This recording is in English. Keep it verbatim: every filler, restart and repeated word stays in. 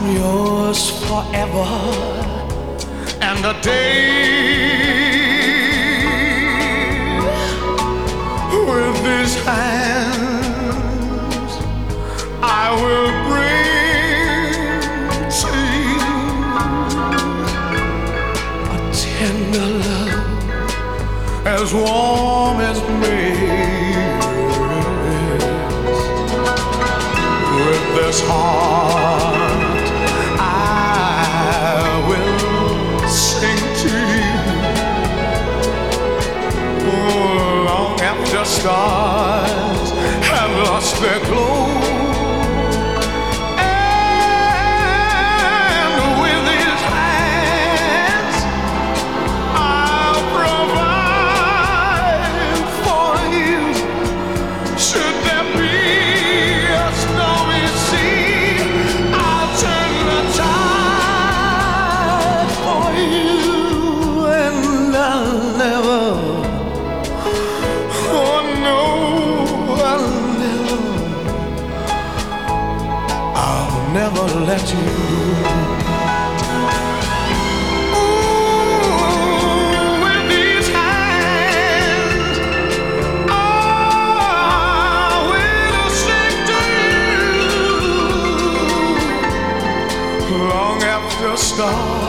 yours forever and a day. With these hands I will bring to you a tender love as warm as me. With this heart I will sing to you, oh, long after stars have lost their glow. Never let you go. Ooh, with these hands I will sing to you long after stars